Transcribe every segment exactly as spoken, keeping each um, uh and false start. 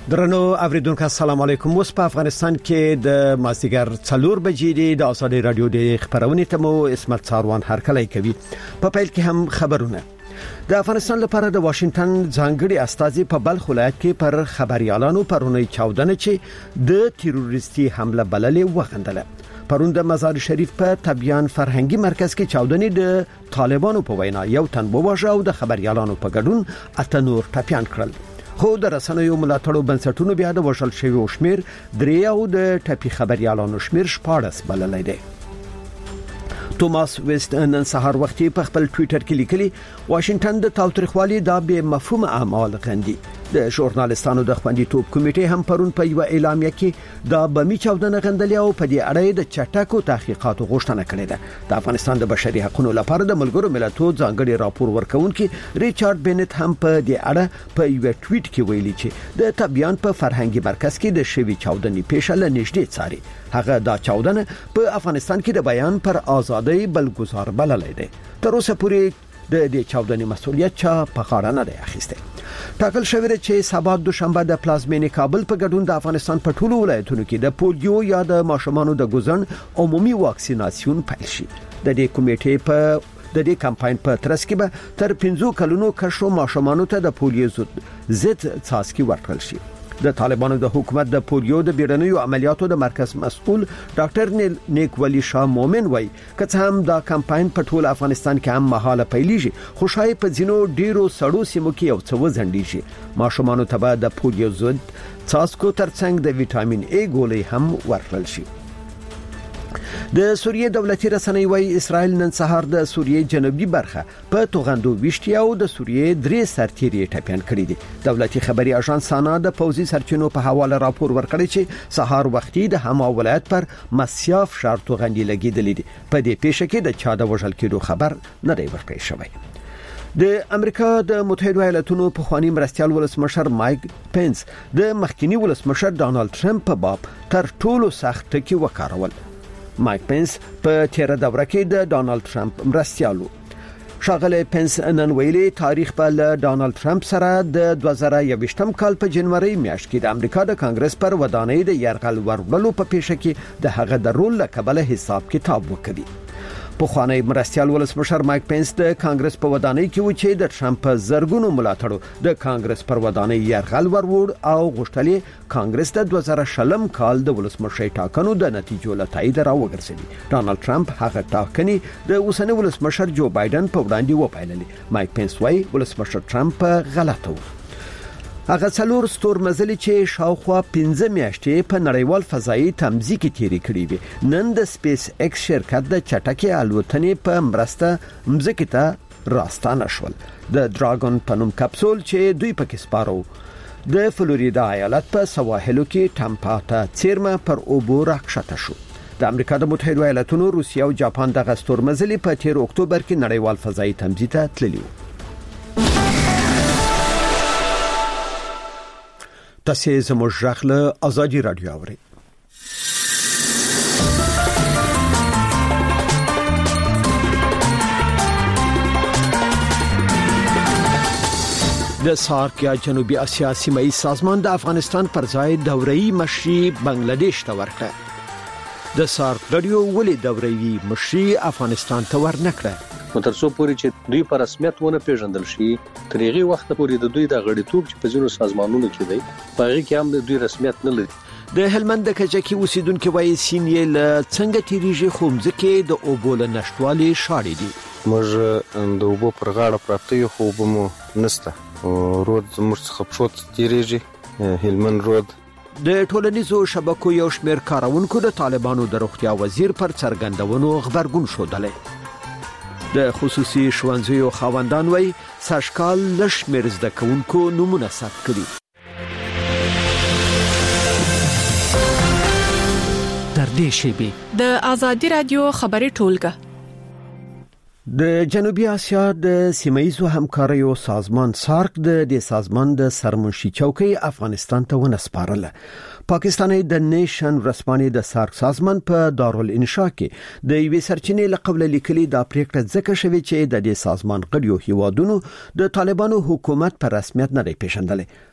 درنو اوریدونکو السلام علیکم. اوس په افغانستان کې د مازدیګر څلور بجې دی. د ازادي رادیو د خبرونې ته مو اسمت څاروان هرکلی کوي. په پیل کې هم خبرونه. د افغانستان لپاره د واشنگټن ځانګړي استازي په بلخ ولایت کې پر خبريالانو پرونی چاودنه چې د تروریستي حمله بللې وغندله. پرون د مزار شریف په تبیان فرهنګي مرکز کې چاودنې د طالبانو په وینا یو تن وواژه او د خبريالانو په ګډون اته نور ټپيان کړل. خو د رسنیو ملاتړو بنسټونو بیا د وشل شوی شمیر درې او د ټپي خبريالانو شمیر شپاړس بللای دی. توماس ویست نن سهار وختي په خپل ټوئیټر کې لیکلي واشنگټن د تاوتریخوالي د به مفهوم اعمال غندي. د ژورنالستانو د خوندیتوب کمیټې هم پرون په یو اعلامیه کې د بمی چاودنه غندلې او په دې اړه د چټکو تحقیقاتو غوښتنه کړې ده. د افغانستان د بشري حقوقو لپاره د ملګرو ملتونو ځانګړي راپور ورکونکي ریچارډ بنت هم په دې اړه په یو ټویټ کې ویلي چې د تبیان په فرهنګي مرکز کې د شوی چاودنې پیښه له نږدې څاري. هغه دا چاودنه په افغانستان کې د بیان پر ازادۍ بلګزار بللې ده. تر اوسه پورې د دې چاودنې مسؤلیت چا په غاړه نه دی اخیسته. ټاکل شوی دی چې سبا دوشنبه د پلازمینې کابل په ګډون د افغانستان په ټولو ولایتونو کې د پولیو یا د ماشومانو د ګوزن عمومي واکسیناسیون پیل شي. د دې کمیټې په د دې کمپاین په ترڅ کې به تر پنځه کلونو کشو ماشومانو ته د پولیو ضد څاڅکي ورکړل شي. د طالبانو د حکومت د پولیو د بیړنیو عملیاتو د مرکز مسؤل ډاکټر نیک ولی شاه مومن وای کڅ هم دا کمپاین په ټول افغانستان کې هم مهاله پیلیږي خو شای په ځینو ډیرو سړو سیمو کې یو څه وزندېږي. ماشومانو ته د پولیو ضد څاڅکو ترڅنګ د وټامین ای ګولۍ هم ورکړل شي. د سوریې دولتي رسنۍ وايي اسرائیل نن سهار د سوریې جنوبي برخه په توغندو وشتیا او د سوریې درې سرتیري ټپيان کړي دي. دولتي خبري اژانس سانا د پوزي سرچینو په حواله راپور ورکړی چې سهار وختي د هما ولایت پر مسیاف شهر توغندي لګیدلې دي. په دې پیښه کې د چا د وژل کېدو خبر نه دی ورکړی شوی. د امریکا د متحده ایالاتونو په خواني مرستيال ولسمشر مایک پنس د مخکینی ولسمشر ډانلډ ټرمپ په باب تر ټولو سخت ټکی وکارول. مایک پنس په تیر دوره کې د ډانلډ ټرمپ مرستيالو. شاغله پنس نن ویلي تاریخ په ډانلډ ټرمپ سره د دوه زره یوویشتم کال په جنوري میاشت کې د امریکا د کانګرس پر ودانۍ د يرغل ورولو په پیښه کې د هغه د رول لکبله حساب کتاب وکړي. په خوانی مرستيال ولسمشر مایک پنس د کانګرس په ودانۍ کې و چې د ټرمپ زرګونو ملاتړو د کانګرس پر ودانۍ يرغل ورور او غوښتلې کانګرس د دوه زره شلم کال د ولسمشر ټاکنو د نتیجو لټای دراوګرځي. ډانلډ ټرمپ هغه ټاکنې د اوسنی ولسمشر جو بایدن په وړاندې وپایللې. مایک پنس وايي ولسمشر ټرمپ غلطه و. هغه څلور ستور مزلي چې شاوخوا پنځه میاشتې په نړیوال فضایي تمځي کې تیری کړی وي نن د سپیس ایکس شرکت د چټکي الوتنې په مرسته مځکې ته راستانه شول. د دراګون په نوم کپسول چې دوی پکې سپارو د فلوریدا ایالت په سواحلو کې ټامپا ته چیرمه پر اوبو راکښته شو. د امریکا د متحده ایالاتونو روسیا او جاپان د غستور مزلي په تیر اکتوبر کې نړیوال فضایي تمځي ته تللی و. تاسو زموږ ژغله ازادي رادیو اورئ. د سارک یا جنوبي اسیا سیمایي سازمان د افغانستان پر ځای دوره‌ای مشري بنگلاديش ته ورکړه. د سارک رادیو ولې دوره‌ای مشري افغانستان ته ورنکړه؟ مترسو پوری چې دوی پر رسمیت ونه پیژندل شي تر هغه وخت پورې د دوی د غړیتوب چې په ځینو سازمانونو کې دی په هغه کې هم د دوی رسمیت نه لري. د هلمند د کجکی اوسیدونکو وایي سینې له څنګه تیریږي خو ځکه د اوبول نشټوالي شاړې دي. موږ د اوبو پر غاړه پراته یو خو بمو نسته رود موږ څخه پښوت تیریږي. هلمند رود د ټولنیزو شبکو یو شمېر کارونکو د طالبانو د روغتیا وزیر پر څرګندونو خبرګون شودلې. د خصوصي ښوونځیو خاوندان وایي ساشکال لشمیر زده کوونکو نمونه ثبت کړي. در دې شیبه د ازادي رادیو خبري ټولګه د جنوبي اسیا د سیمایي همکاریو سازمان سارک د دې سازمان د سرمنشي چوکۍ افغانستان ته ونسپارله. پاکستاني د نیشن ورسپانې د سارک سازمان په دارالانشا کې د یوې سرچینې لقبل لیکلي د پریکټ ځکه شوی چې د دې سازمان غړیو هیوادونو د طالبانو حکومت پر رسمیت نه پیژندل.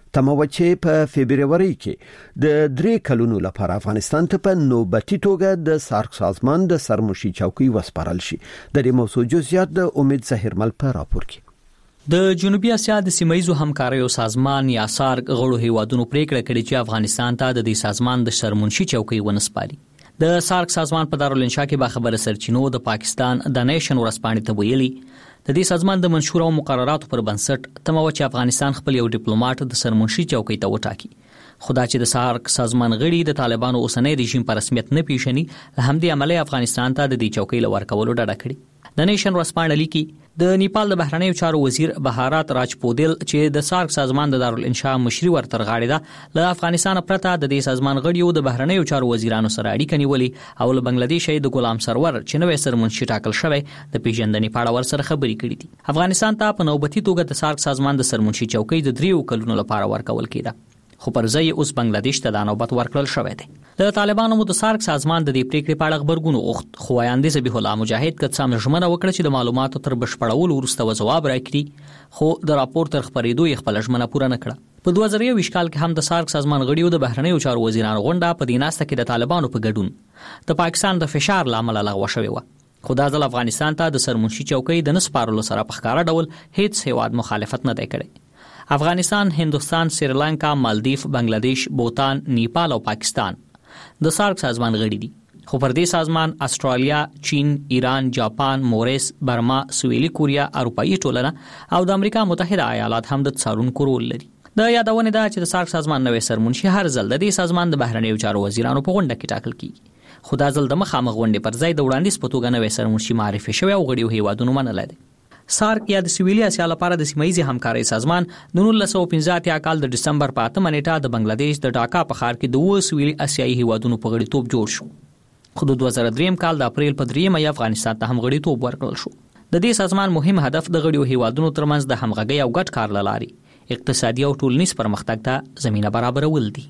تموچې په فبرवरी کې د درې کلونو لپاره افغانستان ته په نوبتي توګه د سارک سازمان د سرمشي چوکۍ وسپارل شي. د دې موضوع جزئیات د امید زهرمل په راپور کې. د جنوبي اسیا د سیمایي همکاریو سازمان یا سارک غړو هیوادونو پریکړه کړې چې افغانستان ته د دې سازمان د سرمنشي چوکۍ ونسپاري. د سارک سازمان په دارالانشا کې با خبره سرچینو د پاکستان د نیشن ورسپانې ته ویلي د دې سازمان د منشور او مقرراتو پر بنسټ تمو چې افغانستان خپل یو ډیپلوماټ د سرمنشي چوکۍ ته وټاکي. خدا چې د سارک سازمان غړي د طالبانو اوسنۍ رژیم پر رسمیت نه پیژني، همدې عملی افغانستان ته د دې چوکۍ لور کولو ډډه کړې. د نیشن ورسپانې لیکي د نیپال د بهرنیو چارو وزیر بهارات راجپودل چې د سارک سازمان د دارالانشا مشري ورتر غاړي ده له افغانستان پرته د دې سازمان غړیو د بهرنیو چارو وزیرانو سره اړیکې نیولې او له بنگلاديش د غلام سرور چې نوې سرمنشي ټاکل شوی د پیژندنې په اړه ورسره خبرې کړې دي. افغانستان ته په نوبتي توګه د سارک سازمان د سرمنشي چوکۍ د دریو کلونو لپاره ورکول کېده، خو پر ځای اوس بنگلاديش ته د نوبت ورکړل شوی دی. د طالبانو د سارک سازمان د دې پریکړې په اړه خبرګون وغوښت، خو وایاندې ذبیح الله مجاهد کڅام ژمنه وکړه چې د معلوماتو تر بشپړولو وروسته جواب راکړي، خو د راپور تر خبرېدو یې خپل ژمنه پوره نه کړه. په دوه زره یو کال کې هم د سارک سازمان غړیو د بهرنیو چارو وزیرانو غونډه په دیناسته کې د طالبانو په ګډون د پاکستان د فشار لامل لغوه شوې و. خو دا ځل افغانستان ته د سرمنشي چوکۍ د نسپارلو سره په ښکاره ډول هیڅ هیواد مخالفت نه دی کړی. افغانستان، هندوستان، سریلانکا، مالدیف، بنگلاديش، بوتان، نیپال او پاکستان د سارک سازمان غړي دي، خو پر دې سازمان استرالیا، چین، ایران، جاپان، موریس، برما، سویلي کوریا، اروپאי ټولنه او د امریکا متحده ایالات هم د څارونکو رول لري. د یادونه ده چې د سارک سازمان نوې سرمنشي هر ځل د دې سازمان د بهرنیو چارو وزیرانو په غونډه کې ټاکل کیږي، خو دا ځل د مخامخ غونډې پر ځای د وړاندیز په توګه نوې سرمنشي معرفي شوی او غړیو هیوادونو منلای دي. سارک یا د سویلي اسیا لپاره د سیمایي همکاري سازمان د نولس سوه پنځه اتیا کال د دسمبر په اتمه نیټه د بنگلاديش د ډاکا په ښار کې د وو سویلي اسیایي هیوادونو په غړیتوب جوړ شو. خو د دوه زره درې کال د اپریل په دریمه یې افغانستان ته هم غړیتوب ورکړل شو. د دې سازمان مهم هدف د غړیو هیوادونو ترمنځ د همغږۍ او ګډ کار لاري اقتصادي او ټولنیز پرمختګ ته زمينه برابرول دي.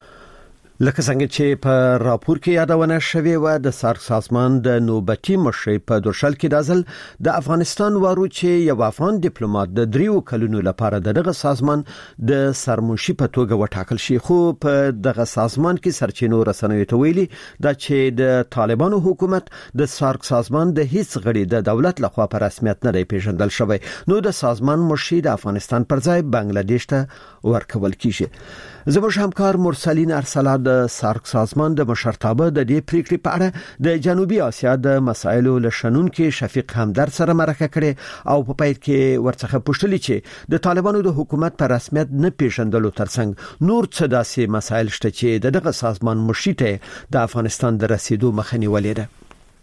لکه څنګه چې په راپور کې یادونه شوې و، د سارک سازمان د نوبتي مشرۍ په دوشل کې دازل د افغانستان وارو چې یو افغان ډیپلوماټ د دریو کلونو لپاره دغه سازمان د سرمنشي په توګه وټاکل شي، خو په دغه سازمان کې سرچینو رسنیو ته ویلي دا چې د طالبانو حکومت د سارک سازمان د هیڅ غړي د دولت لخوا په رسمیت نه دی پیژندل شوی، نو د سازمان مشري د افغانستان پر ځای بنگلاديش ته ورکول کیږي. زموږ همکار مرسلین ارسلا د سارک سازمان د مشرتابه د دې پریکړې په اړه د جنوبي اسیا د مسایلو لشنونکو شفیق همدرد سره مرکه کړې او په پای کې ورڅخه پوښتنه چې د طالبانو د حکومت په رسمیت نه پیژندلو ترڅنګ نور څه داسې مسایل شته چې دغه سازمان مشري ته د افغانستان د رسیدو مخه نیولې ده.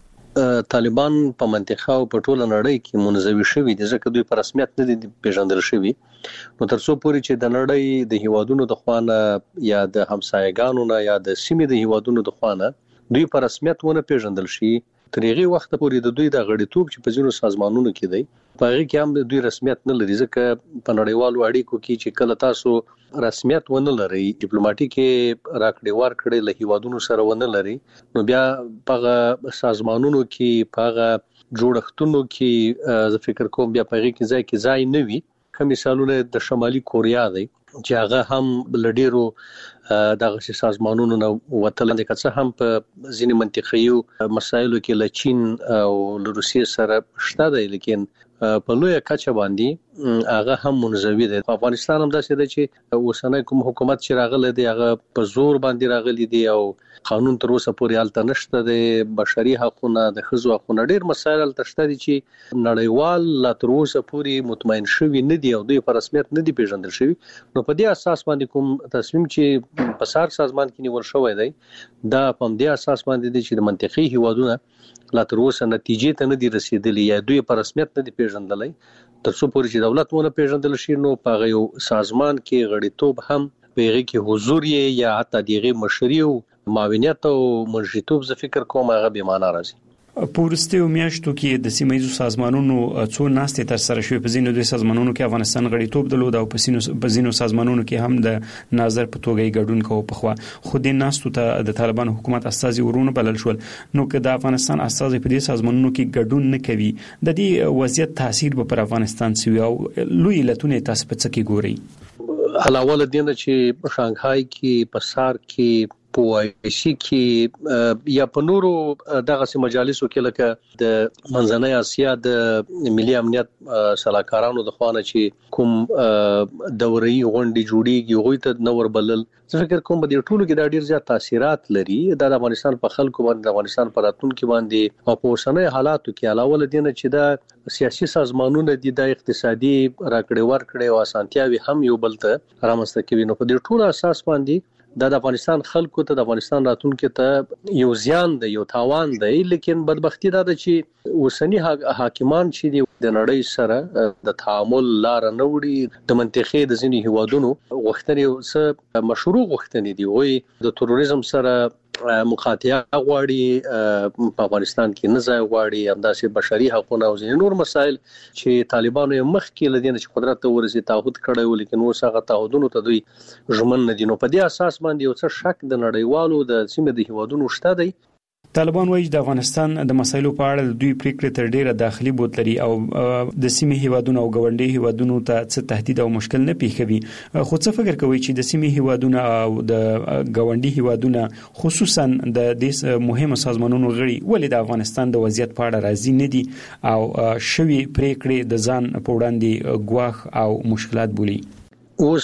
طالبان په منطقه او په ټوله نړۍ کې منزوي شوي دي، ځکه دوی په رسمیت نه دي پیژندل شوي. نو تر څو پورې چې د نړۍ د هیوادونو د خوانه یا د همسایګانو نه یا د سیمې د هیوادونو د خوانه دوی په رسمیت ونه پیژندل شي، تر هغه وخت پورې د دوی د غړیتوب چې په ځینو سازمانونو کې دی په هغه کې هم د دوی رسمیت نه لري، ځکه په نړیوالو اړیکو کې چې کله تاسو رسمیت ونه لري، ډیپلوماټیک راکړې ورکړې له هیوادونو سره ونه لري، نو بیا په سازمانونو کې په جوړښتونو کې زه فکر کوم بیا په هغه کې ځای کې ځای نه وي. کوم مثالونه د شمالي کوریا دی چې هغه هم لډیرو دغه سازمانونو نو وتل دي، که څه هم په ځینې منطقي مسایلو کې له چین او له روسیې سره شته دی، لیکن په لویه کچه باندې هغه هم منزوي دی. په افغانستان هم داسې دی چې اوسنۍ کوم حکومت چې راغلی دی هغه په زور باندې راغلی دی او قانون تر اوسه پورې هلته نشته دی، بشري حقوقونه، د ښځو حقوقونه، ډېر مسایل هلته شته دي چې نړیوال لا تر اوسه پورې مطمئن شوي نه دي او دوی په رسمیت نه دي پیژندل شوي. نو په دې اساس باندې کوم تصمیم چې په سارک سازمان کې نیول شوی دی دا په دې اساس باندې دی چې د منطقي هیوادونه لا تر اوسه نتیجې ته نه دي رسیدلي یا دوی په رسمیت نه دي پیژندلای. تر څو پورې چې دولت ونه پیژندل شي نو په یو سازمان کې غړیتوب هم په هغه کې حضور یا حتی دغه مشري او معاونیت او مرجعیتوب زه فکر کوم هغه به معنا راځي. پورسته میاشتو کې د سیمایي سازمانونو څو ناستې تر سره شوې، په ځینو د سازمانونو کې افغانستان غړیتوب درلود او په ځینو سازمانونو کې هم د ناظر په توګه ګډون کوي. په خو خو د ناستو ته د طالبان حکومت استازي ورونه بلل شول، نو که د افغانستان استازي په دې سازمانونو کې ګډون نه کوي د دې وضعیت تاثیر به پر افغانستان سوي او لوی علتونه تاسو په څه کې ګوري؟ علاوه له دې نه چې شانګهای کې په سار کې په وایشي کې یا په نورو دغه سي مجالسو کې لکه د منځنۍ اسیا د ملي امنیت سلاکارانو د خوانه چې کوم دوري غونډې جوړیږي غوي ته نور بلل زه فکر کوم په دې ټولو کې د ډیر زیات تاثیرات لري د افغانستان په خلکو باندې د افغانستان پر راتلونکو باندې او په اوسنۍ حالاتو کې علاوه له دې چې د سیاسي سازمانونو د اقتصادي راکړې ورکړې او اسانتیاوي هم یو بل ته رامنځته کوي نو په دې ټولو اساس باندې د افغانستان خلکو ته د افغانستان راتلونکو ته یو زیان دی یو تاوان دی لیکن بدبختی دا ده چې اوسنی حاکمان چې د نړۍ سره د تعامل لار نه وړي د منطقې د ځینې هیوادونو غوښتنې سره مشروع غوښتنې دي وي د تروریزم سره مقاطعه غواړي په افغانستان کې نه ځای غواړي همداسې بشري حقوق او ځینې نور مسایل چې طالبانو یې مخکې لدین چې قدرت ته ورسي تعهد کړی و لیکن اوس هغه تعهدونو ته دوی ژمن نه دي نو په دې اساس باندې یو څه شک د نړیوالو د سیمې د هیوادونو شته دی طالبان وایي د افغانستان د مسایلو په اړه دوی پریکړې تر ډیره داخلي بوت لري او د سیمې هیوادونو او ګاونډي هیوادونو ته څه تهدید او مشکل نه پیښوي خو څه فکر کوي چې د سیمې هیوادونو او د ګاونډي هیوادونو خصوصا د دې مهمو سازمانونو غړي ولې د افغانستان د وضعیت په اړه راضي نه دي او شوي پریکړې د ځان په وړاندې ګواښ او مشکلات بولي اوس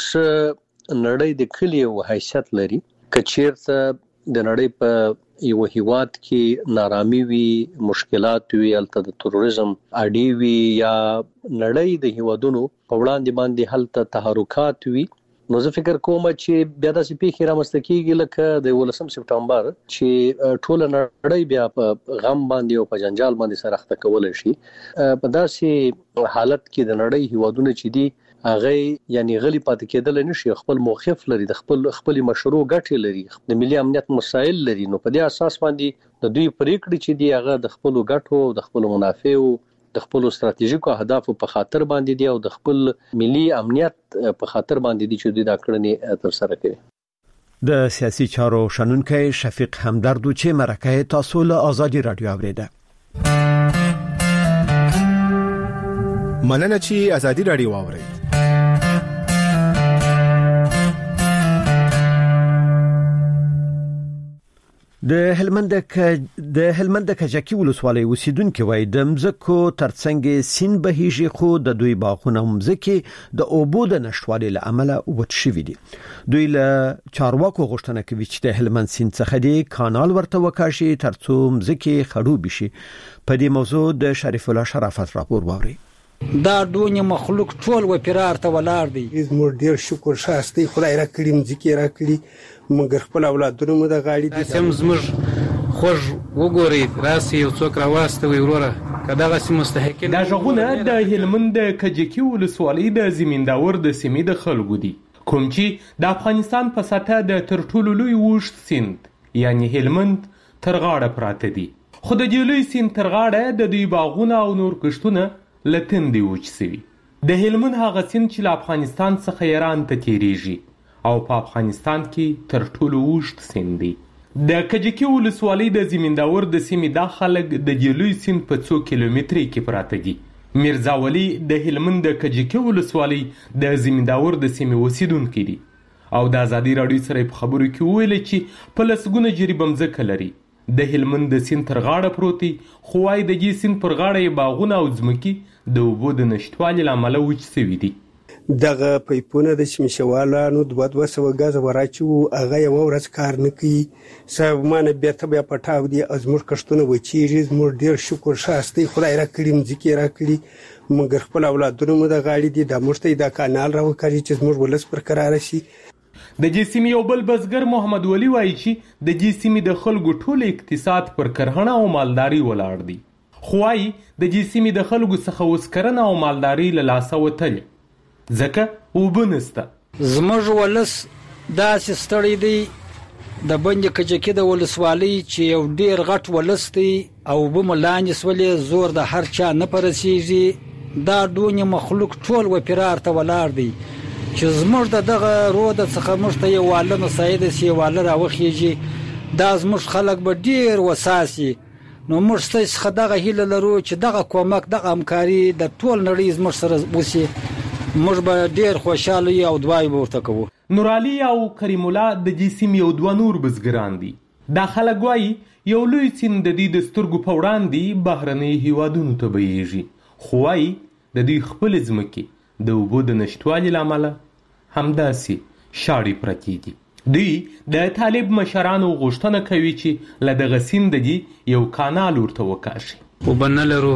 نړۍ د کلی او حیثیت لري کچیرته د نړۍ په یو هیواد کې نارامي وي مشکلات وي الته د تروریزم اړې وي یا نړۍ د هیوادونو په وړاندې باندې هلته تحرکات وي نو زه فکر کوم چې بیا د سپیخ رامسته کیږي لکه د ولسم سپټمبر چې ټول نړۍ بیا په غم باندې او په جنجال باندې سره اخته کول شي په داسې حالت کې د نړۍ هیوادونو چې دي هغه یعنی غلی پاتې کېدل نشي خپل موقف لري د خپل خپل مشروع ګټې لري د ملي امنیت مسایل لري نو په دې اساس باندې د دوی پریکړې چې دی هغه د خپل ګټو د خپل منافعو د خپل ستراتیژیکو اهدافو په خاطر باندې دی او د خپل ملي امنیت په خاطر باندې دي چې دوی دا کړنې تر سره کوي د سیاسي چارو شنونکي شفیق همدردو چې مرکه تاسو له آزادي رادیو اوریده مننه چې آزادي رادیو اوري د هلمند د هلمند کجکی ولسوالۍ اوسیدونکو وای د مزکو ترڅنګ سین بهیږي خو د دوی باغونه مزکي د اوبو د نشټوالي له امله وټ شوی دي دوی له چارواکو غوښتنه کوي چې د هلمند سین څخه دی کانال ورته وکاشي ترڅو مزکي خړوب شي په دې موضوع د شریف الله شرافت راپور ووري دا دونی مخلوق ټول و پیرار ته ولار دي زموږ ډیر شکر شاستي خدای را کړی مزکي را کړی مګر خپل اولادونو مو د غاړي دي سم زموږ خوږ وګوري راسي یو څوک راوستوي وروره کداغه سم مستحقین دا ژغونه د هلمند کجکی ولسوالۍ د زمینداور د سیمې د خلکو دي کوم چې د افغانستان په سطح د ترټولو لوی وښت سیند یعنی هلمند تر غاړه پراته دي خو د دې لوی سیند تر غاړه د دوی باغونه او نور کښتونه لتن دی وچسوي د هلمند هغه سیند چې له افغانستان څخه ایران ته تیریږي او په افغانستان کې تر ټولو وښت سیند دی د کجکی ولسوالۍ د زمینداور د سیمې د خلک د جلوی سیند په څو کیلومتري کې پراته دي میرزا ولی د هلمند د کجکی ولسوالۍ د زمینداور د سیمې اوسیدونکو دي او د آزادي رادیو سره په خبرو کې ویل چې په لسګونه جریبه مځکه لري د هلمند د سیند تر غاړه پروتي خو وايي د دې سیند پر غاړه باغونه او ځمکې د اوبو د نشټوالي له امله وچ شوي دي دغه پایپونه د شمشوالانو دوه دوه سوه غاز ورچو هغه یو ورځ کار نه کوي سبمانه بیرته بیا پټاو دي ازمر کښتونه وچیږي زموږ ډیر شکر شاستي خدای را کړی مځکه را کړی مګر خپل اولادونو مو د غاړي دي د مشته د کانال راوکړي چې زموږ ولس پر قرار شي د جسمی یو بل بزګر محمد ولی وایي چې د جسمی د خلکو ټول اقتصاد پر کرهڼه او مالداري ولاړ دي خو وايي د جسمی د خلکو څخه اوس کرنه او مالداري له لاسه وتل ځکه وبنسته زموږ ولس داسې ستړی دی د بند کجکی د ولسوالۍ چې یو ډیر غټ ولس دی او به ملانې سولې زور د هر چا نه پرسیږي دا دونی مخلوق ټول و پیرار ته ولاړ دی چې زموږ د دغه رود څخه موږ ته یو واله مساعده سی واله راوخیږي دا زموږ خلک به ډیر وساسي نو موږ ستاسو دغه هیله لرو چې دغه کومک دغه همکاري د ټول نړۍ زموږ سره وسی موږ به ډیر خوشاله یو او دعای به ورته کوو. نورعلي او کریم الله د جسم یو دوه نور بزګران دي. دا خلک وایي یو لوی سیند د دې د سترګو په وړاندې بهرنۍ هیوادونو ته بهیږي، خو وایي د دوی خپل ځمکې د اوبو د نشتوالي له امله همداسې شاړې پرتې دي. دوی د طالب مشرانو غوښتنه کوي چې له دغه سیند دي یو کانال ورته وکاشي. اوبه نه لرو،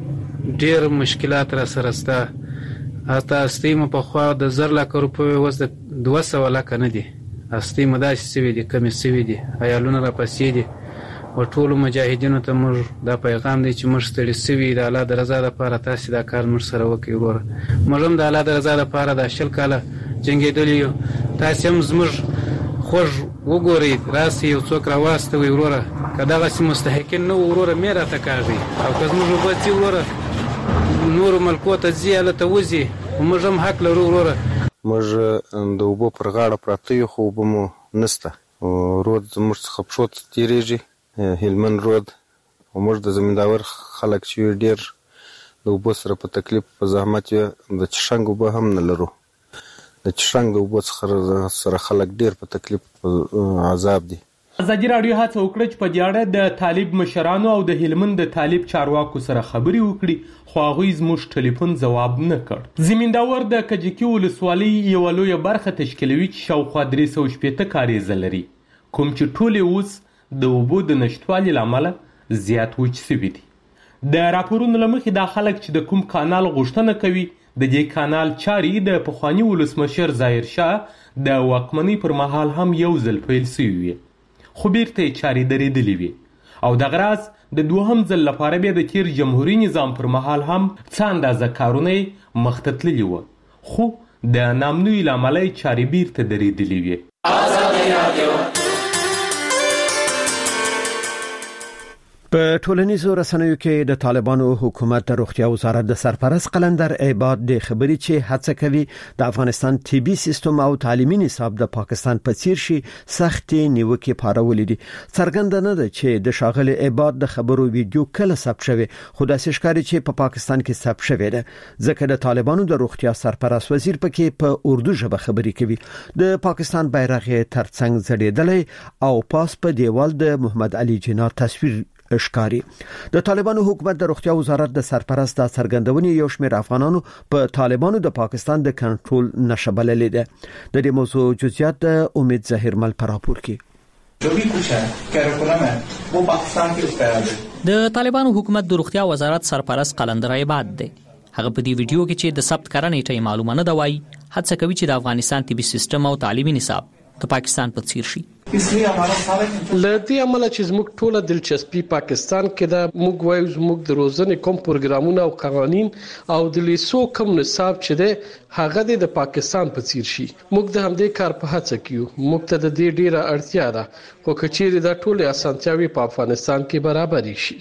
ډېر مشکلات را سره شته. حتی استۍ مو پخوا د زر لکه روپیو اوس د دوه سوه لکه نه دي. استۍ مو داسې سوي دي، کمې سوي دي، عیالونه راپسې دي. و ټولو مجاهدینو ته موږ دا پیغام دی چې موږ ستړي سوي د الله د رضا دپاره تاسې دا کار موږ سره وکړئ وروره. موږ هم د الله د رضا دپاره دا شل کاله جنګېدلي یو. تاسې هم زموږ خوږ وګورئ، راسئ یو څوک راواستوئ وروره. که دغسې مستحقین نه وو وروره مې راته کاږئ، او که زموږ اوبه ځي وروره نورو ملکو ته ځي هلته وځي، موږ هم حق لرو وروره. موږ د اوبو پر غاړه پراته یو، خو اوبه مو نسته. رود زموږ څخه پښو ته تېرېږي، هلمند رود. او موږ د زمینداور خلک چې ډېر د اوبو سره په تکلیف په زحمت یې د چشنګ اوبه هم نه لرو. د چشنګ د اوبو څخه سره خلک ډېر په تکلیف په عذاب دي. ازادي راډیو هڅه وکړه چې په دې اړه د طالب مشرانو او د هلمند د طالب چارواکو سره خبرې وکړي، خو هغوی زموږ ټلیفون ځواب نه کړ. زمینداور د کجکي ولسوالۍ یوه لویه برخه تشکیلوي چې شاوخوا درې سوه شپېته کاریزه لري، کوم چې ټولې اوس د اوبو د نشتوالي له امله زیات وچ سوي دي. د راپورونو له مخې دا خلک چې د کوم کانال غوښتنه کوي، د دې کانال چارې د پخواني ولسمشر ظاهر شاه د واکمنۍ پر مهال هم یو ځل پیل سوي وي، خو بیرته یې چارې درېدلې وي. او دغه راز د دوهم ځل لپاره بیا د تیر جمهوري نظام پر مهال هم څه اندازه کارونه یې مخته تللي وه، خو د نامنوي له امله یې چارې بیرته درېدلې وي. په ټولنیزو رسنیو کې د طالبانو حکومت د روغتیا وزارت د سرپرست قلندر عباد د خبري چې هڅه کوي د افغانستان طبي سیستم او تعلیمي نصاب د پاکستان په څیر شي سختي نیوکه پارولې دي. څرګنده نه ده چې د شاغل عباد د خبرو ویډیو کله ثبت شوی، خو د ښکاری چې په پاکستان کې ثبت شوی ده، ځکه د طالبانو د روغتیا سرپرست وزیر پکې په اردو ژبه خبري کوي. د پاکستان بیرغ ترڅنګ ځړېدلی او پاس په دیوال د محمد علي جناح تصویر اشکاری. د طالبانو حکومت د روغتیا وزارت د سرپرست د څرګندونې یو شمېر افغانانو په طالبانو د پاکستان د کنټرول نشه بللې ده. د دې موضوع جزئیات د امید ظاهرمل پر راپور کې. جو بھی کچھ ہے کیریکولم ہے وہ پاکستان کے اس پہ ہے. د طالبانو حکومت د روغتیا وزارت سرپرست قلندر عباد دی. هغه په دې ویډیو کې چې د ثبت کړنې ټی معلومه نه دی وایي، هڅه کوي چې د افغانستان طبي سیستم او تعلیمي نصاب د پاکستان په څیر شي. لدې عمله چې زموږ ټوله دلچسپي پاکستان کې دا موږ وایو زموږ د روزنې کوم پروګرامونه او قوانين او د لیسو کوم نصاب چې ده هغه د پاکستان په څیر شي. موږ د همدې کار په هڅه کیو. موږ ته د دې ډیره اړتیا ده، خو کچېری دا ټوله اسانتیاوي په افغانستان کې برابر شي.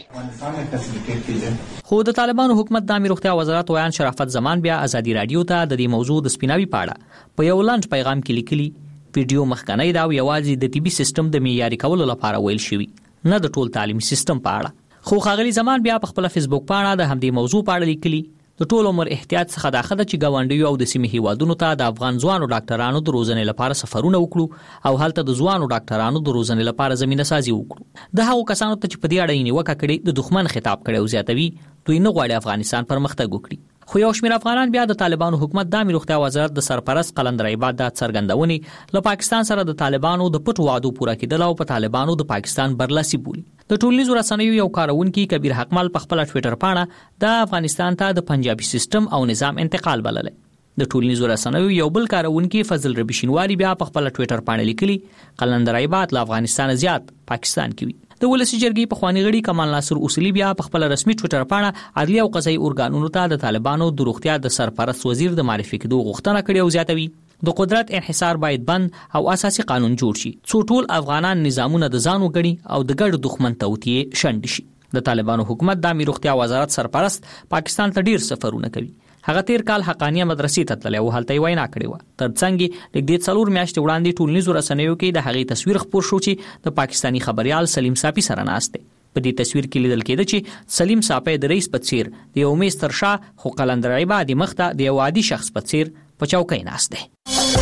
خو د طالبانو حکومت د امیر روغتیا وزارت ویان شرافت زمان بیا ازادي رادیو ته د دې موضوع د سپیناوي پاړه په یو لاند پیغام کې لیکلي ویډیو مخکنی دا یوازې د طبي سیستم د معیاري کولو لپاره ویل شوی، نه د ټول تعلیمي سیستم په اړه. خو ښاغلي زمان بیا په خپل فیسبوک پاڼه د همدې موضوع په اړه لیکلي د ټول عمر احتیاط څخه دا خده چې ګاونډیو او د سیمې هیوادونو ته د افغان ځوانو ډاکټرانو د روزنې لپاره سفرونه وکړو او هلته د ځوانو ډاکټرانو د روزنې لپاره زمينه سازي وکړو. د هغو کسانو ته چې په دې اړه یې نیوکه کړې د دښمن خطاب کړي او زیاتوي دوی نه غواړي افغانستان پرمختګ وکړي. خو یو شمېر افغانان بیا د طالبانو حکومت د امیر روغتیا وزارت د سرپرست قلندر عباد د څرګندونې له پاکستان سره د طالبانو د پټو وعدو پوره کېدل او په طالبانو د پاکستان برلاسي بولي. د ټولنیزو رسنیو یو کارونکي کبیر حقمل په خپل ټوئیټر پاڼه د افغانستان ته د پنجابي سیستم او نظام انتقال بللی. د ټولنیزو رسنیو یو بل کارونکي فضل ربی شینواری بیا په خپل ټوئیټر پاڼه لیکلي قلندر عباد له افغانستان زیات پاکستان کې وي. د ولسی جرګې په خواني غړي کمال ناصر اصولي بیا په خپل رسمي ټوئیټر پاڼه عدلي او قضایي ارګانونو ته د طالبانو د روغتیا د سرپرست وزیر د معرفي کېدو غوښتنه کړې او زیاتوي د قدرت انحصار باید بند او اساسي قانون جوړ شي څو ټول افغانان نظامونه د ځان وګړي او د ګډ دښمن توتیه شند شي. د طالبانو حکومت د امیر روغتیا وزارت سرپرست پاکستان ته ډیر سفرونه کوي. هغه تیر کال حقانیه مدرسې ته تللی او هلته یې وینا کړې وه. ترڅنګ لږ څلور میاشتې وړاندې ټولنیزو رسنیو کې د هغې تصویر خپور شو چې د پاکستاني خبريال سلیم صافي سره ناست دی. په دې تصویر کې لیدل کېده چې سلیم صافی د رئیس په څیر د یو میز تر شا خو قلندر عبادي مخته د یو عادي شخص په څیر په چوکۍ ناست دی.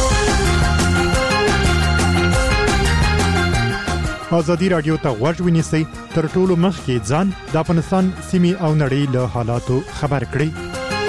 ازادي رادیو ته غوږ ونیسئ، تر ټولو مخکې ځان د افغانستان سیمې او نړۍ له حالاتو خبر کړئ.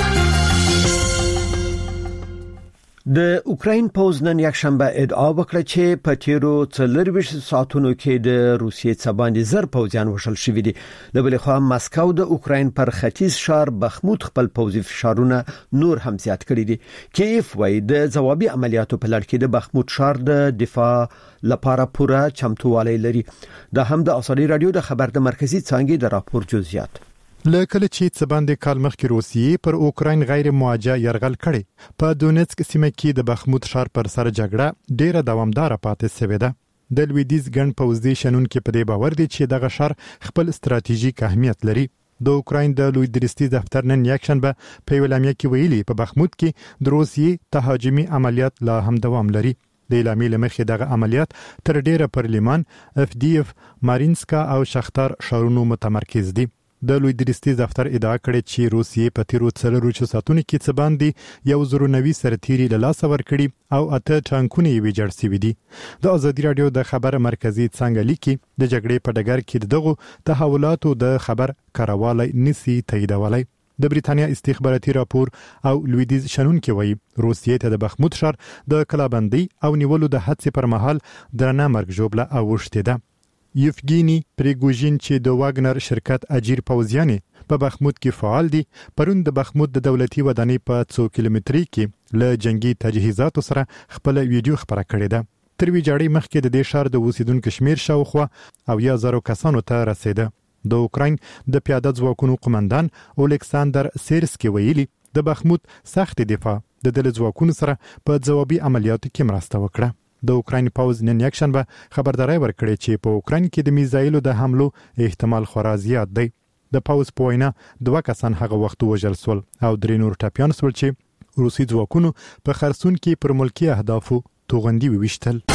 د اوکراین پوز نن یک شنبه ادعا وکړه چې په تیرو څلورویشت ساعتونو کې د روسیې څخه باندې زر پوځیان وشل شوي دي. د بل خوا مسکو د اوکراین پر ختیځ شهر بخموت خپل پوځي فشارونه نور هم زیات کړي دي. کیف وايي د ځوابي عملیاتو په لړ کې د بخموت شهر د دفاع لپاره پوره چمتووالی لري. دا هم د ازادي رادیو د خبر د مرکزی څانګې د راپور جزئیات. لکه چې څه باندې کال مخکې روسیې پر اوکراین غیر موجه يرغل کړي، په دونیتسک سیمه کې د بخموت ښار پر سر جګړه ډیره دوامدار پاتې شوې ده. د لویدیز ګڼ پوځي شنونکو په دې باور دي چې دغه ښار خپل ستراتیژیک اهمیت لري. د اوکراین د لوی درستي دفتر نن یک شنبه په اعلامیه کې ویلي په بخموت کې د روسیې تهاجمي عملیات لا هم دوام لري. د اعلامیې لمخې دغه عملیات تر ډیره پر لیمان، اف ډی اف، مارینسکا او شختار ښارونو متمرکز دي. د لوی درستي دفتر ادعا کړې چې روسیې په تیرو څلورویشت ساعتونو کې څه باندې یو زرو نوي سرتیري له لاسه ورکړي او اته ټانکونه یې ویجاړ شوي دي. د ازادي رادیو د خبر مرکزی څنګه لیکي د جګړې په ډګر کې دغه تحولاتو د خبر کاروالی نسی تاییدولای. د بریتانیا استخباراتي راپور او لویدیز شنونکو وایي روسیې ته د بخموت ښار د کلابندۍ او نیولو د هڅې پر مهال درنه مرګ ژوبله اوښتې ده. یفګینی پریګوژین چې د واګنر شرکت اجیر پوځیانې په بخموت کې فعال دي، پرون د بخموت د دولتي ودانۍ په څو کیلومتري کې له جنگي تجهیزاتو سره خپل ویډیو خبره کړې ده. تر ویجاړۍ مخکې د دې ښار د اوسیدونکو شمیر شاوخوا او یا زرو کسانو ته رسیده. د اوکراین د پیاده ځواکونو قومندان اولکساندر سیرسکي ویلي د بخموت سخت دفاع د دل ځواکونو سره په ځوابي عملیاتو کې مرسته وکړه. د اوکراین پوز نن یک شنبه خبرداري ورکړې چې په اوکراین کې د میزایلو د حملو احتمال خورا زیات دی. د پوز په وینا دوه کسان هغه وخت وژل شول او درې نور ټپیان شول چې روسي ځواکونو په خرسون کې پر ملکی اهدافو توغندي وویشتل.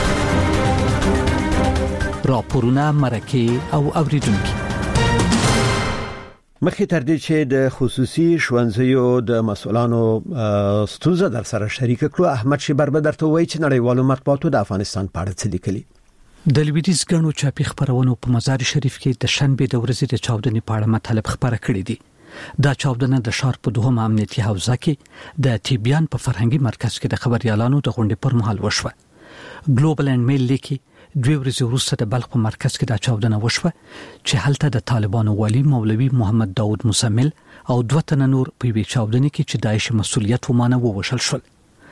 راپورونه مرکه او اوریدونکو مخې تر دې چې د خصوصي ښوونځیو د مسؤلانو ستونزه در سره شریک کړو، احمد شیبر به درته وایي چې نړیوالو مطبوعاتو د افغانستان په اړه څه لیکلي. د لویدیز ګڼو چاپی خبرونو په مزار شریف کې د شنبه د ورځې د چاودنې په اړه مطلب خبره کړې دي. دا چاودنه د ښار په دوهم امنیتي حوزه کې د تیبیان په فرهنګي مرکز کې د خبريالانو د غونډې پر مهال وشوه. ګلوبل اند میل لیکي دوی ورځې وروسته د بلخ په مرکز کې دا چاودنه وشوه چې هلته د طالبانو والی مولوي محمد داود مسمل او دوه تنه نور په وی چاودنه کې چې داعش مسؤلیت ومانه ووشل شول.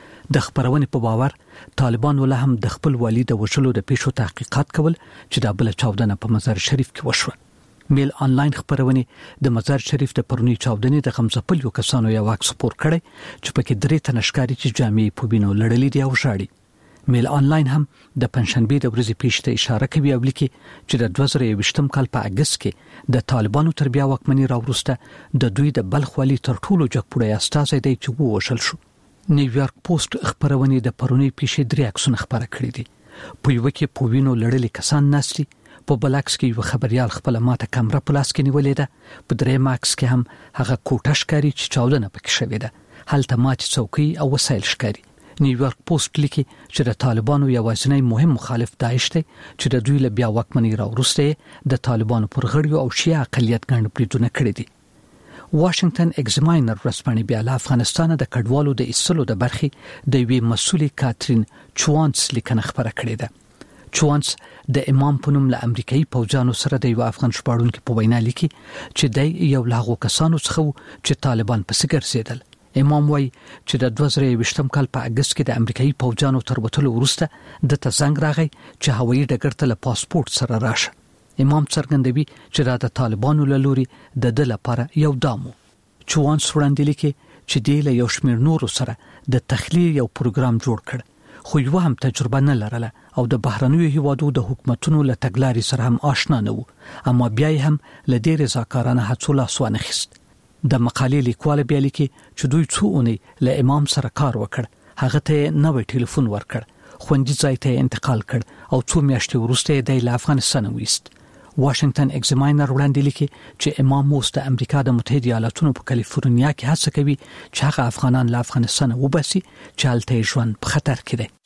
د خبرونې په باور طالبان ول هم د خپل والی د وشلو د پیښو تحقیقات کول چې د بل چاودنه په مزار شریف کې وشوه. میل آنلاین خبرونه د مزار شریف د پرونی چاودنې د غمزپل یو کسانو یو واکس پور کړي چې پکې درې تنه ښکاری چې جامې په بینو لړلې دي او شاړي. میل آنلاین هم د پنځشنبه د ورځې پیښته اشاره کوي او لیکي چې د دوه زره یوویشتم کال په اگست کې د طالبانو تر بیا واکمنۍ راوروسته د دوی د بلخ والی تر ټولو جګپوړی استازی دی چې ووشل شو. نیویارک پوسټ خبرونه د پرونی پیښې درې عکسونه خبره کړي دي. په یو کې په وینو لړلې کسان ناشتي، په بلکس کې یو خبريال خپل ماته کیمرا په لاس کې نیولې ده، په درې ماکس کې هم هغه کوټه ښکاری چې چاودنه پکې شوې ده، هلته ماته څوکۍ او وسایل ښکاری. نیویارک پوسټ لیکي چې د طالبانو یوازینی مهم مخالف داعش دی چې د دوی له بیا واکمنۍ راوروسته د طالبانو پر غړیو او شیعه اقلیت ګڼ بریدونه کړي دي. واشنگټن ایگزاماینر ورځپاڼې بیا له افغانستان د کډوالو د ایستلو د برخې د وی مسولې کاترین چوانس لیکنه خبره کړې ده. چوانس د امام په نوم له امریکایي پوځانو سره د یو افغان شپاړونکو په وینا لیکي چې د یو لاغو کسانو څخه چې طالبان په سګر سیدل. امام وای چې د دوه زره یوویشتم کال په اگست کې د امریکایي پوځانو تر وټلو وروسته د تزنګ راغی چې هوایي ډګر ته له پاسپورت سره راشه. امام څرګندوي چې دا د طالبانو له لوري د د لپاره یو دامو. چوان سوړاندې لیکي چې د له یو شمیر نورو سره د تخلیه یو پروګرام جوړ کړ، خو یو هم تجربه نه لرله او د بهرنیو هیوادو د حکومتونو له تګلارې سره هم آشنا نه وو، اما بیا هم له ډېر رضاکارانه هڅو لاس وانه خیست. د مقالې لیکوال بیا لیکي چې دوی څو اونۍ له امام سره کار وکړ، هغه ته نوې ټلیفون ورکړ، خوندي ځای ته انتقال کړ او څو میاشتې وروسته د افغانستان وېست. واشنگټن ایگزاماینر وړاندې لیکي چې امام موس د امریکا د متحده ایالاتونو په کالیفورنیا کې هڅه کوي چې هغه افغانان له افغانستان وباسي چې هلته ژوند په خطر کې دی.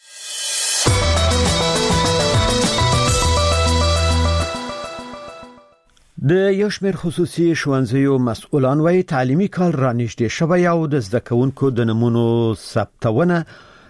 د یو شمېر خصوصي ښوونځیو مسؤلان وايي تعلیمي کال رانږدې شوی او د زده کوونکو د نمونو ثبتونه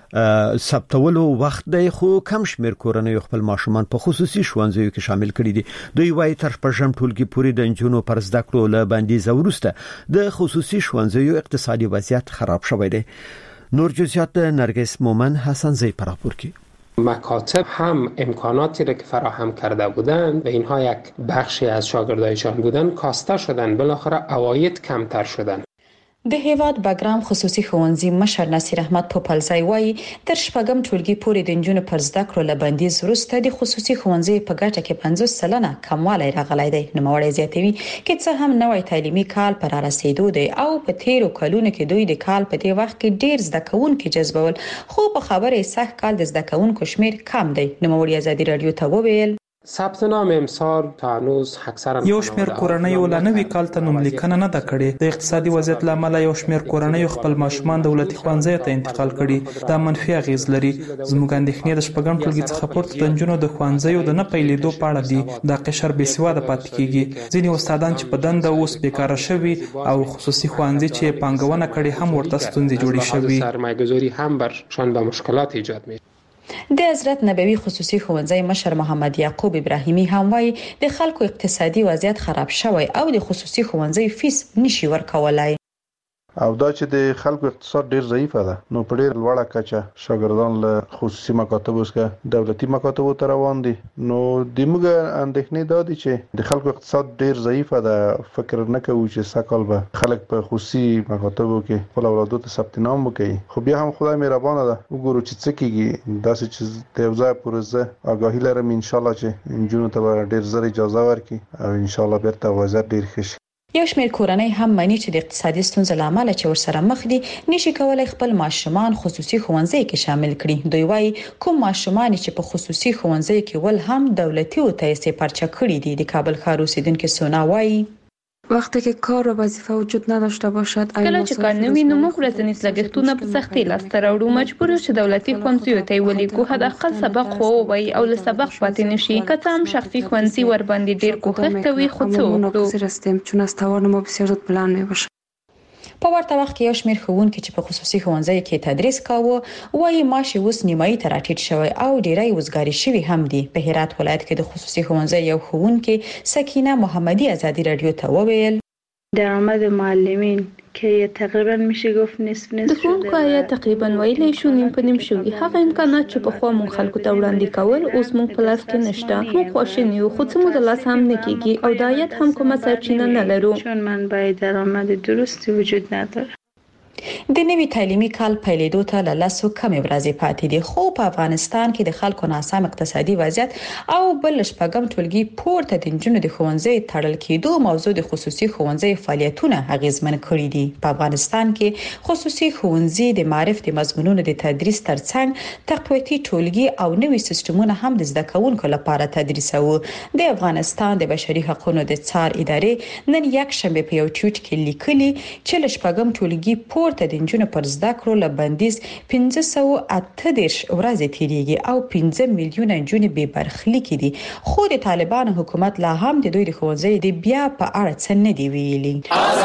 ثبتولو وخت دی، خو کم شمېر کورنۍ خپل ماشومان په خصوصي ښوونځیو کې شامل کړي دي. دوی وايي تر شپږم ټولګي پورې د انجونو پر زده کړو له بندیز وروسته د خصوصي ښوونځیو اقتصادي وضعیت خراب شوی دی. نور جزئیات نرگس مومن حسن زی پر راپور کی. مکاتب هم امکاناتی را که فراهم کرده بودند و اینها یک بخشی از شاگردایشان بودند کاسته شدند، بالاخره عواید کمتر شدند. د هیواد بګرام خصوصي ښوونځي مشر نصیر احمد پوپلزی وایي تر شپږم ټولګي پورې د انجونو پر زده کړو له بندیز وروسته د خصوصي ښوونځي په ګټه کې پنځوس سلنه کموالی راغلی دی. نوموړی زیاتوي چې څه هم نوی تعلیمي کال پر رسیدو دی او په تیرو کلونو کې دوی د کال په دې وخت کې ډیر زده کوونکي جذبول، خو په خبره سخت کال د زده کوونکو شمیر کم دی. نوموړی ازادي رادیو ته وویل ثبت نام امسال تا هنوز اکثرا یو شمیر کورنۍ ولنوي کال ته نوم لیکنه نه ده کړې. د اقتصادي وضعیت لامل یو شمیر کورنۍ خپل ماشومان دولتي ښوونځي ته انتقال کړي. دا منفي اغیز لري. زموږ اندېښنې د شپږم ټولګي څخه پورته د انجونو د ښوونځیو د نه پیلېدو په اړه دي. دا قشر بې سواده پاتې کیږي. ځینې استادان چې په دنده اوس بیکاره شوي او خصوصي ښوونځي چې پانګونه کړي هم ورته ستونزې جوړې شوي. سرمایه‌گذاری هم برشان به مشکلات ایجاد می‌کنه. د حضرت نبوي خصوصي ښوونځي مشر محمد یعقوب ابراهیمی هم وایي د خلکو اقتصادي وضعیت خراب شوی او د خصوصي ښوونځي فیس نشي ورکولای. او دا چې د خلکو اقتصاد ډیر ضعیفه ده، نو په ډیر لوړه کچه شاګردان له خصوصي مکاتبو څخه دولتي مکاتبو ته روان دي. نو د موږ اندېښنې دا دي چې د خلکو اقتصاد ډیر ضعیفه ده. فکر نه کوو چې سکهال به خلک په خصوصي مکاتبو کې خپل اولادو ته ثبت نام وکړي. خو بیا هم خدای مهربانه ده، وګورو چې څه کیږي. داسې چې د یو ځای پورې زه آگاهي لرم ان شاء الله چې انجونو ته ډیر زر اجازه ورکړي او ان شاء الله بیرته وضعیت ډیر ښه شي. یو شمېر کورنۍ هم مانی چې د اقتصادي ستونزو لامل چې ورسره مخ دي نشي کولای خپل ماشومان خصوصي ښوونځي کې شامل کړي. دوی وايي کوم ماشومان چې په خصوصي ښوونځي کې ول هم دولتي او تایسې پرچا کړي دي. د کابل ښار اوسیدونکو سونا وايي وقتی که کار و وظیفه وجود نداشته باشد کله چې کار نوی نو موږ ورځنی لګښتونه په سختۍ لاسته راوړو. مجبور یو چې دولتي ښوونځیو ته ولېږو، حداقل سبق خو ووایي او له سبق پاتې نشي. که څه هم شخصي ښوونځي ور باندې ډیر کوښښ کوي، خو څه وکړو. هستیم چون از توان ما بسیار زود بلند میباشه. په ورته وخت کې یو شمېر ښوونکي چې په خصوصي ښوونځي کې تدریس کاوه وایي معاش اوس نیمایي ته راټیټ شوی او ډیری وزګاری شوی هم دي. په هرات ولایت کې د خصوصي ښوونځي یو ښوونکي سکینه محمدی ازادي رادیو ته وویل درآمد معلمین که تقریبا میشه گفت نصف نصف شده. د ښوونکو عاید تقریبا ویلی شو نیم په نیم شوی. هغه امکانات چې پخوا مونږ خلکو ته وړاندې کول اوس مونږ په لاس کې نشته. مونږ خواشینی یو، خو څه مو د لاس هم نه کیږي او د عاید هم کومه سرچینه نه لرو چون منبع درآمد درستی وجود نداره. د نوي تعلیمي کال پیلېدو ته له لسو کمې ورځې پاتې دي، خو په افغانستان کې د خلکو ناسم اقتصادي وضعیت او بل شپږم ټولګي پورته د انجونو د ښوونځي تړل کېدو موضوع د خصوصي ښوونځي فعالیتونه اغیزمن کړي دي. په افغانستان کې خصوصي ښوونځي د معرف د مضمونونو د تدریس ترڅنګ تقویتي ټولګي او نوي سیستمونه هم د زده کوونکو لپاره تدریسوي. د افغانستان د بشري حقوقو د څار ادارې نن یک شنبه په یو ټویټ کې لیکلي چې له شپږم ټولګي پورته د انجونو پر زده کړو له بندیز پنځه سوه اته دېرش ورځې تیریږي او پنځه میلیونه انجونې بې برخلیک دي. خو د طالبانو حکومت لا هم د دوی د ښوونځي د بیا په اړه څه نه دی ویلي.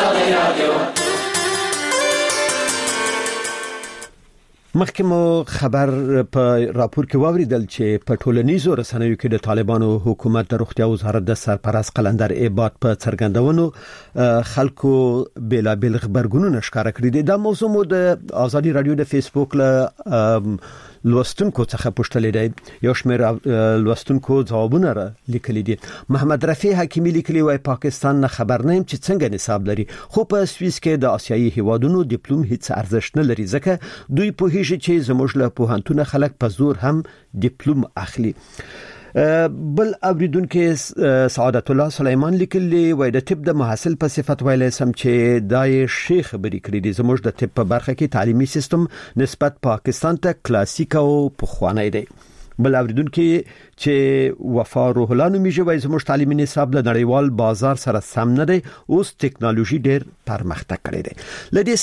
مخکې مو خبر په راپور کې واوریدل چې په ټولنیزو رسنیو کې د طالبانو حکومت د روغتیا وزارت د سرپرست قلندر عباد په څرګندونو خلکو بېلابېل خبرګونونه ښکاره کړي دي. دا موضوع مو د ازادي رادیو د فیسبوک له لوستونکو څخه پوښتلې دی. یو شمېر لوستونکو ځوابونه را لیکلي دي. محمد رفیع حکیمی لیکلي وای پاکستان نه خبر نه يم چې څنګه نصاب لري، خو په سویس کې د آسیایي هیوادونو ډیپلوم هیڅ ارزښت نه لري ځکه دوی پوهیږي چې زموږ له پوهنتون خلک په زور هم ډیپلوم اخلي. بل اوریدونکو سعادت الله سلیمان لیکلی وای د طب د محصل په صفت ویلای سم چې دای شیخ خبرې کړې دي. زموږ د طب په برخه کې تعلیمي سیستم نسبت پاکستان ته کلاسیک او پخوانی دی. بل اوریدونکو چې وفا روح الله نومیږي وایي زموږ تعلیمي نصاب له نړیوال بازار سره سم نه دی، اوس ټکنالوژي ډېر پرمختګ کړی دی. لدې